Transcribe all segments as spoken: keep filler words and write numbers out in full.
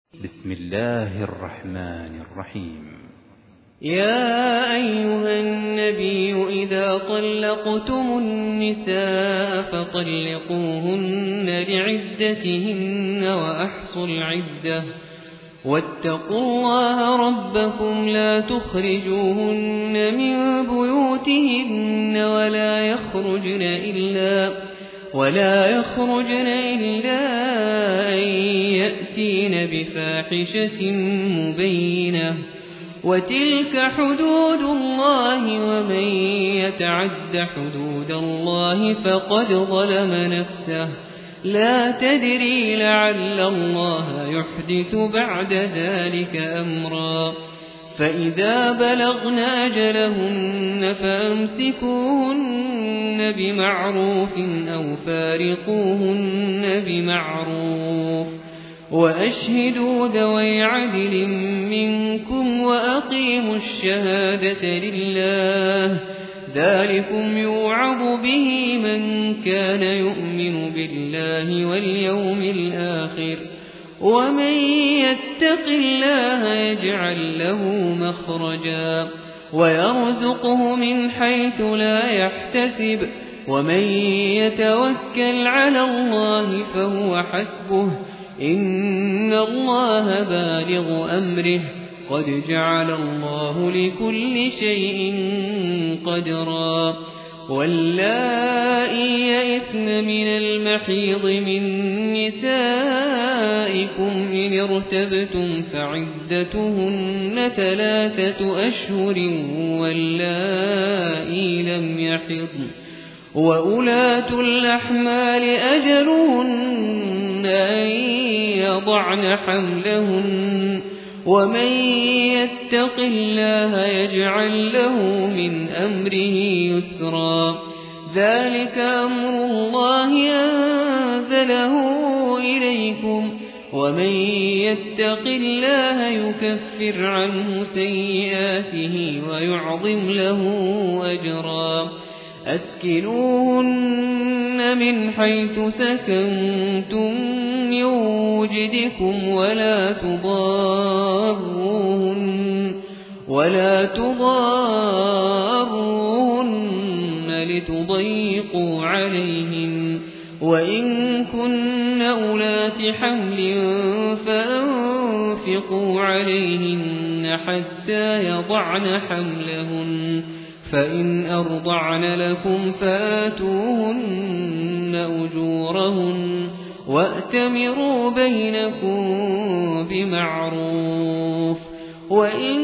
بسم الله الرحمن الرحيم. يا أيها النبي إذا طلقتم النساء فطلقوهن لعدتهن وأحصوا العدة واتقوا الله ربكم لا تخرجوهن من بيوتهن ولا يخرجن إلا ولا يخرجن إلا أن يأتين بفاحشة مبينة وتلك حدود الله ومن يتعد حدود الله فقد ظلم نفسه لا تدري لعل الله يحدث بعد ذلك أمرا فإذا بلغن أجلهن فأمسكوهن بمعروف أو فارقوهن بمعروف وأشهدوا ذوي عدل منكم وأقيموا الشهادة لله ذلكم يوعظ به من كان يؤمن بالله واليوم الآخر ومن يتق الله يجعل له مخرجا ويرزقه من حيث لا يحتسب ومن يتوكل على الله فهو حسبه إن الله بالغ أمره قد جعل الله لكل شيء قدرا واللائي يئسن من المحيض من نسائكم إن ارتبتم فعدتهن ثلاثة أشهر واللائي لم يحضن وأولاة الأحمال أجلهن أن يضعن حملهن ومن يتق الله يجعل له من أمره يسرا ذلك أمر الله أنزله إليكم ومن يتق الله يكفر عنه سيئاته ويعظم له أجرا أسكنوهن من حيث سكنتم من وجدكم ولا تضاروهن ولا تضاروهن لتضيقوا عليهن وإن كن أولات حمل فأنفقوا عليهن حتى يضعن حملهن فإن أرضعن لكم فآتوهن أجورهن وأتمروا بينكم بمعروف وإن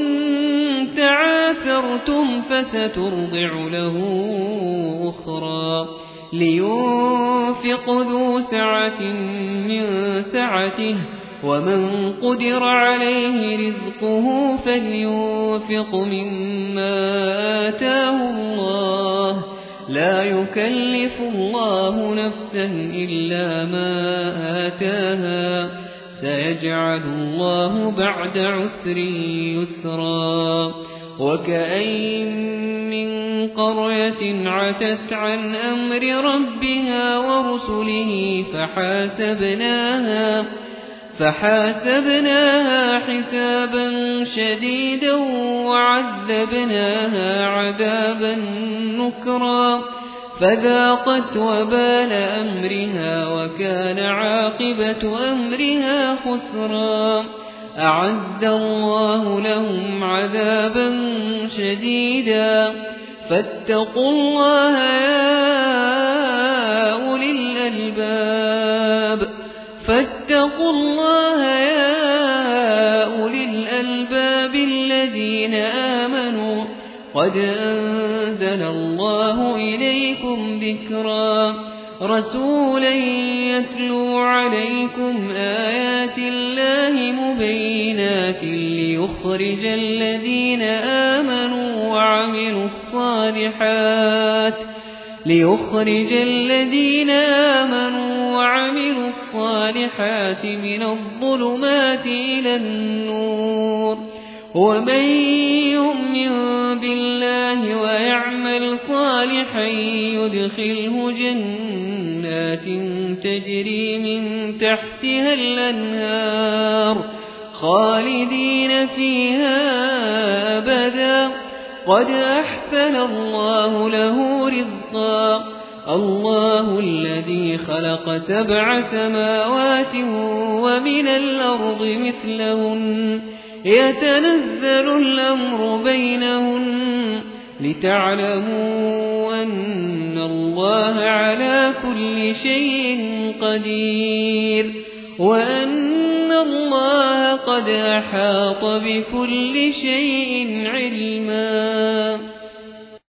تعاثرتم فسترضع له أخرى لينفق ذو سعة من سعته ومن قدر عليه رزقه فلينفق مما آتاه الله لا يكلف الله نفسا إلا ما آتاها سيجعل الله بعد عسر يسرا وكأين من قرية عتت عن أمر ربها ورسله فحاسبناها فحاسبناها حسابا شديدا وعذبناها عذابا نكرا فذاقت وبال أمرها وكان عاقبة أمرها خسرا أعد الله لهم عذابا شديدا فاتقوا الله يا أولي الألباب فاتقوا الله يا أولي الألباب الذين آمنوا قد أنزل الله إليكم ذكرا رسولا يتلو عليكم آيات الله مبينات ليخرج الذين آمنوا وعملوا الصالحات ليخرج الذين آمنوا وعملوا الصالحات من الظلمات إلى النور ومن يؤمن بالله ويعمل صالحا يدخله جنات تجري من تحتها الأنهار خالدين فيها أبدا قد أحسن الله له رزقا الله الذي خلق سبع سماوات ومن الأرض مثلهن يتنزل الأمر بينهن لتعلموا أن الله على كل شيء قدير وأن الله قد أحاط بكل شيء علما.